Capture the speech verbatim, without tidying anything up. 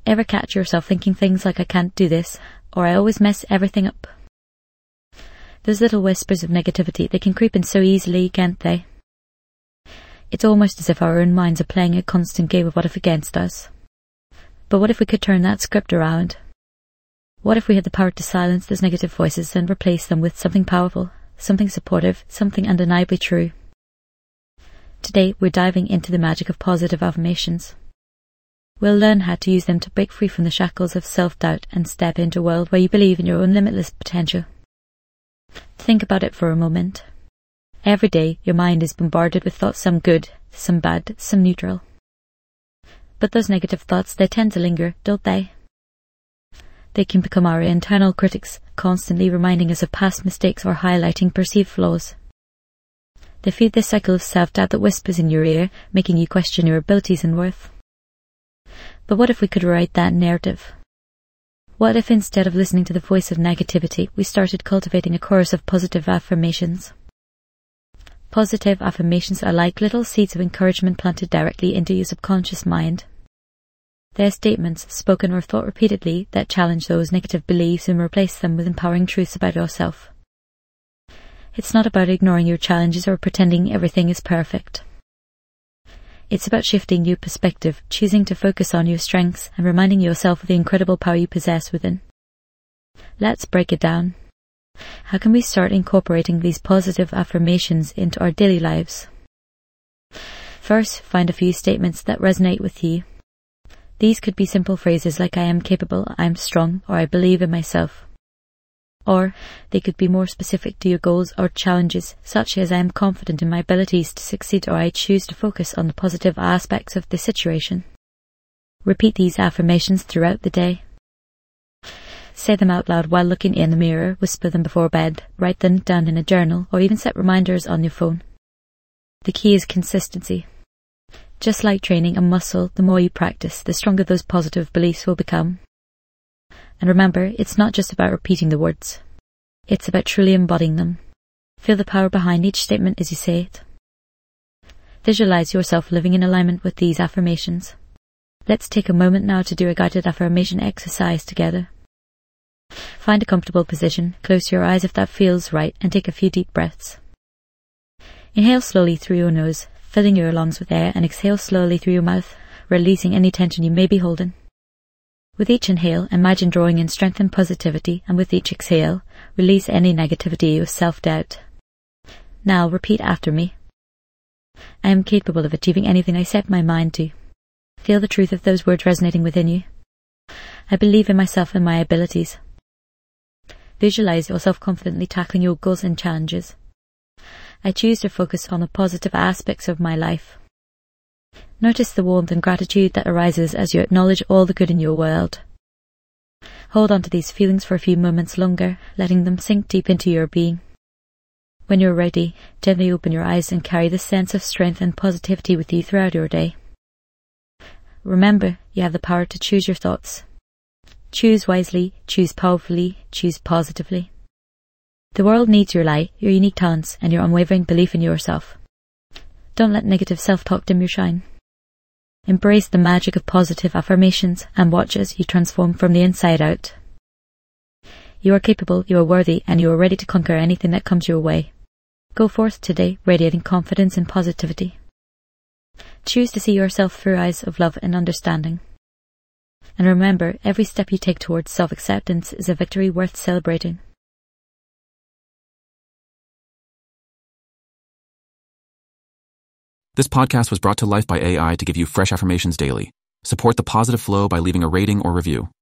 Ever catch yourself thinking things like, I can't do this, or I always mess everything up? Those little whispers of negativity, they can creep in so easily, can't they? It's almost as if our own minds are playing a constant game of what if against us. But what if we could turn that script around? What if we had the power to silence those negative voices and replace them with something powerful, something supportive, something undeniably true? Today, we're diving into the magic of positive affirmations. We'll learn how to use them to break free from the shackles of self-doubt and step into a world where you believe in your own limitless potential. Think about it for a moment. Every day, your mind is bombarded with thoughts, some good, some bad, some neutral. But those negative thoughts, they tend to linger, don't they? They can become our internal critics, constantly reminding us of past mistakes or highlighting perceived flaws. They feed this cycle of self-doubt that whispers in your ear, making you question your abilities and worth. But what if we could rewrite that narrative? What if instead of listening to the voice of negativity, we started cultivating a chorus of positive affirmations? Positive affirmations are like little seeds of encouragement planted directly into your subconscious mind. They're statements, spoken or thought repeatedly, that challenge those negative beliefs and replace them with empowering truths about yourself. It's not about ignoring your challenges or pretending everything is perfect. It's about shifting your perspective, choosing to focus on your strengths and reminding yourself of the incredible power you possess within. Let's break it down. How can we start incorporating these positive affirmations into our daily lives? First, find a few statements that resonate with you. These could be simple phrases like I am capable, I am strong, or I believe in myself. Or they could be more specific to your goals or challenges, such as I am confident in my abilities to succeed, or I choose to focus on the positive aspects of the situation. Repeat these affirmations throughout the day. Say them out loud while looking in the mirror, whisper them before bed, write them down in a journal, or even set reminders on your phone. The key is consistency. Just like training a muscle, the more you practice, the stronger those positive beliefs will become. And remember, it's not just about repeating the words. It's about truly embodying them. Feel the power behind each statement as you say it. Visualize yourself living in alignment with these affirmations. Let's take a moment now to do a guided affirmation exercise together. Find a comfortable position, close your eyes if that feels right, and take a few deep breaths. Inhale slowly through your nose, filling your lungs with air, and exhale slowly through your mouth, releasing any tension you may be holding. With each inhale, imagine drawing in strength and positivity, and with each exhale, release any negativity or self-doubt. Now repeat after me. I am capable of achieving anything I set my mind to. Feel the truth of those words resonating within you. I believe in myself and my abilities. Visualize yourself confidently tackling your goals and challenges. I choose to focus on the positive aspects of my life. Notice the warmth and gratitude that arises as you acknowledge all the good in your world. Hold on to these feelings for a few moments longer, letting them sink deep into your being. When you're ready, gently open your eyes and carry this sense of strength and positivity with you throughout your day. Remember, you have the power to choose your thoughts. Choose wisely, choose powerfully, choose positively. The world needs your light, your unique talents, and your unwavering belief in yourself. Don't let negative self-talk dim your shine. Embrace the magic of positive affirmations and watch as you transform from the inside out. You are capable, you are worthy, and you are ready to conquer anything that comes your way. Go forth today, radiating confidence and positivity. Choose to see yourself through eyes of love and understanding. And remember, every step you take towards self-acceptance is a victory worth celebrating. This podcast was brought to life by A I to give you fresh affirmations daily. Support the positive flow by leaving a rating or review.